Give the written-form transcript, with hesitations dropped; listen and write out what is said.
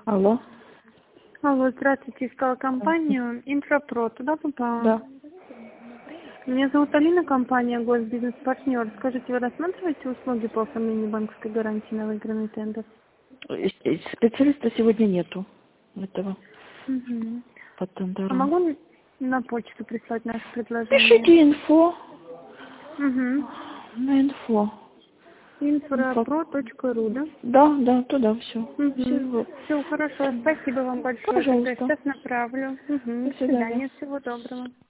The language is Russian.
Алло. Алло, здравствуйте, искала компанию Инфропро. Туда попала? Да. Меня зовут Алина, компания Госбизнес-партнер. Скажите, вы рассматриваете услуги по оформлению банковской гарантии на выигранный тендер? Специалиста сегодня нету этого Угу. по тендеру. А могу на почту прислать наше предложение? Пишите инфо. Угу. На инфо. Infropro.ru, да? Да, туда все. Угу. Все, хорошо. Спасибо вам большое. Пожалуйста. Тогда сейчас направлю. Угу. До свидания. Всего доброго.